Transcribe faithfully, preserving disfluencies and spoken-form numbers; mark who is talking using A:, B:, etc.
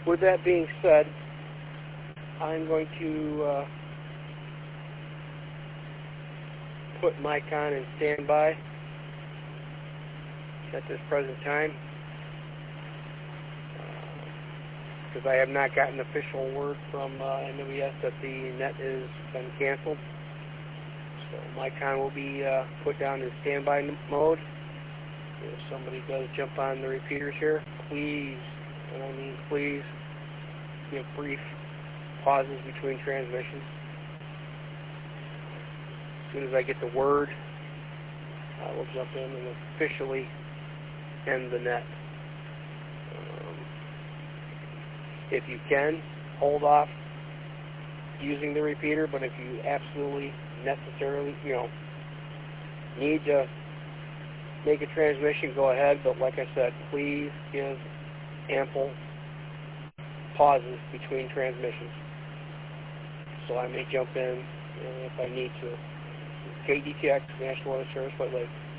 A: with that being said, I'm going to uh, put Micon in standby at this present time, because uh, I have not gotten official word from uh, N W S that the net has been canceled. So Micon will be uh, put down in standby mode. If somebody does jump on the repeaters here, please, and I mean please, give brief pauses between transmissions. As soon as I get the word, I will jump in and officially end the net. Um, if you can, hold off using the repeater, but if you absolutely necessarily, you know, need to make a transmission, go ahead. But like I said, please give ample pauses between transmissions, so I may jump in uh, if I need to. K D T X, National Weather Service, White Lake.